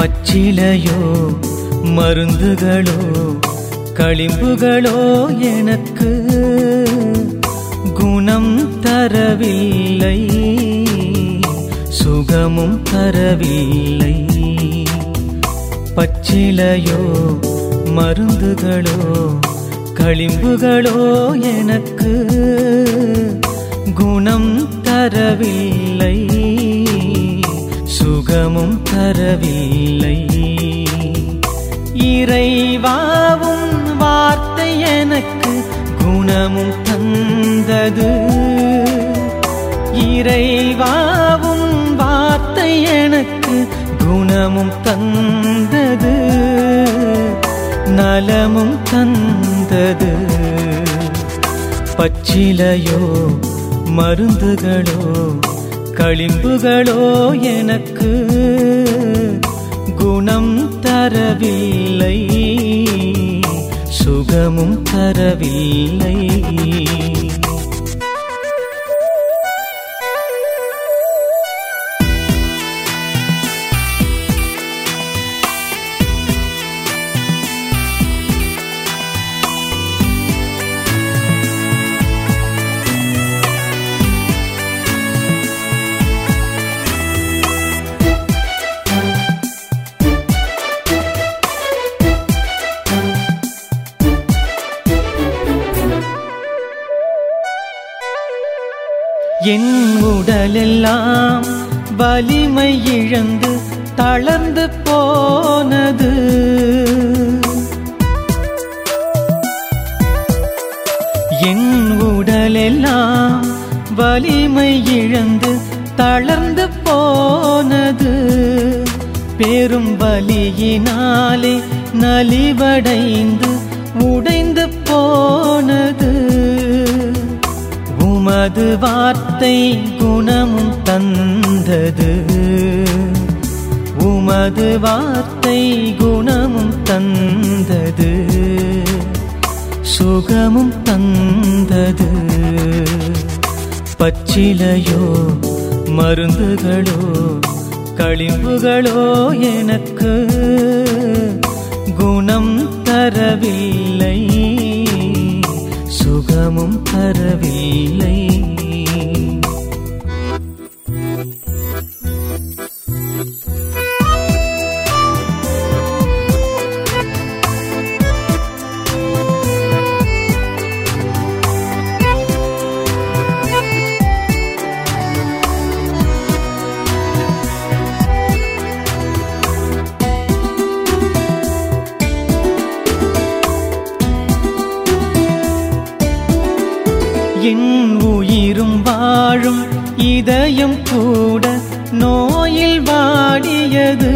பச்சிலையோ மருந்துகளோ களிம்புகளோ எனக்கு குணம் தரவில்லை, சுகமும் தரவில்லை. பச்சிலையோ மருந்துகளோ களிம்புகளோ எனக்கு குணம் தரவில்லை, சுகமும் தரவில்லை. இறைவாவும் வார்த்தை எனக்கு குணமும் தந்தது, இறைவாவும் வார்த்தை எனக்கு குணமும் தந்தது, நலமும் தந்தது. பச்சிலையோ மருந்துகளோ களிம்புகளோ எனக்கு குணம் தரவில்லை, சுகமும் தரவில்லை. என் உடலெல்லாம் வலிமை இழந்து தளர்ந்து போனது, என் உடலெல்லாம் வலிமை இழந்து தளர்ந்து போனது. பெரும் வலியினாலே நலிவடைந்து உடைந்து போனது. உமது வார்த்தை குணமும் தந்தது, உமது வார்த்தை குணமும் தந்தது, சுகமும் தந்தது. பச்சிலையோ மருந்துகளோ களிம்புகளோ எனக்கு குணம் தரவில்லை, சுகமும் தரவில்லை. என் உயிரும் வாழும் இதயம் கூட நோயில் வாடியது.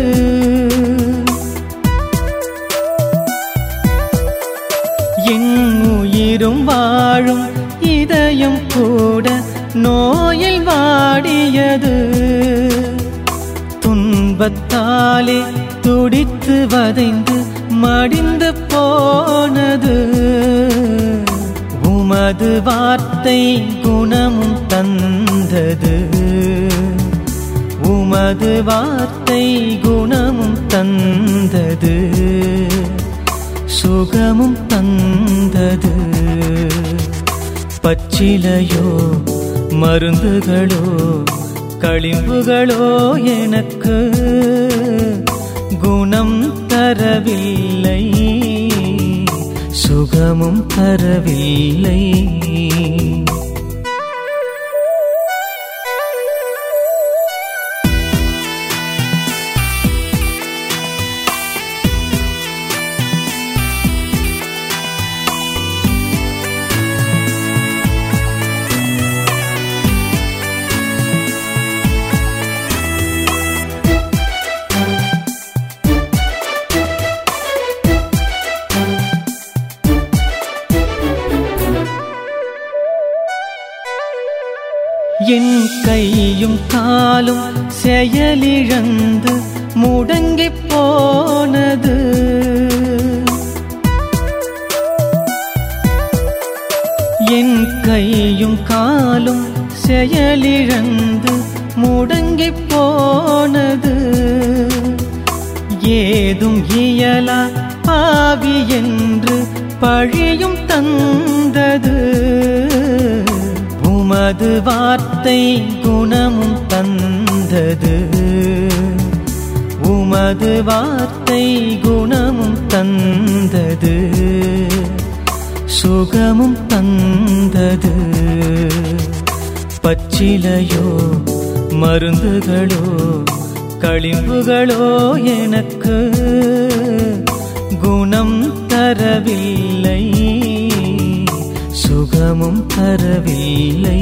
என் உயிரும் வாழும் இதயம் கூட நோயில் வாடியது. துன்பத்தாலே துடித்து வதைந்து மடிந்து போனது. உமது வார்த்தை குணமும் தந்தது, உமது வார்த்தை குணமும் தந்தது, சுகமும் தந்தது. பச்சிலையோ மருந்துகளோ களிம்புகளோ எனக்கு குணம் தரவில்லை, சுகமும் தரவில்லை. என் கையும் காலும் செயலிழந்து முடங்கிப் போனது. என் கையும் காலும் செயலிழந்து முடங்கிப் போனது. ஏதும் இயலா பாவி என்று பழியும் தந்தது உமது வார்த்தை குணமும் தந்தது உமது வார்த்தை குணமும் தந்தது சுகமும் தந்தது பச்சிலையோ மருந்துகளோ களிம்புகளோ எனக்கு குணம் தரவில்லை சுகமும் தரவில்லை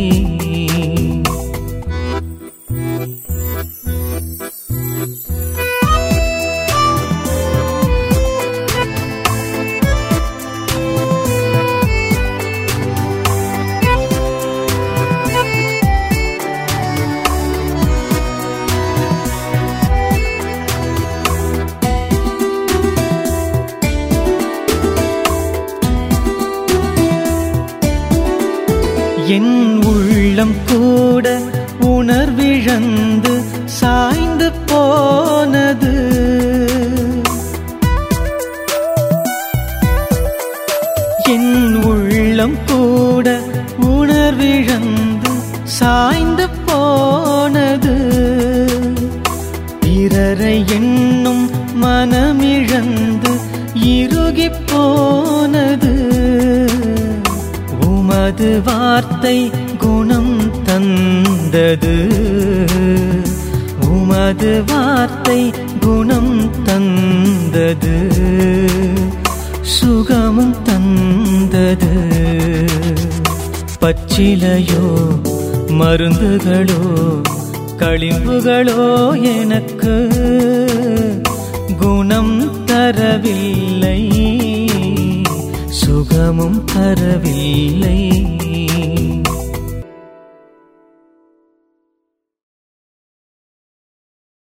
என் உள்ளம் கூட உணர்விழந்து சாய்ந்து போனது என் உள்ளம் கூட உணர்விழந்து சாய்ந்து போனது பிறரை என்னும் மனமிழந்து இறுகி போனது உமது வார்த்தை குணம் தந்தது உமது வார்த்தை குணம் தந்தது சுகமும் தந்தது பச்சிலையோ மருந்துகளோ களிம்புகளோ எனக்கு குணம் தரவில்லை சுகமும் தரவில்லை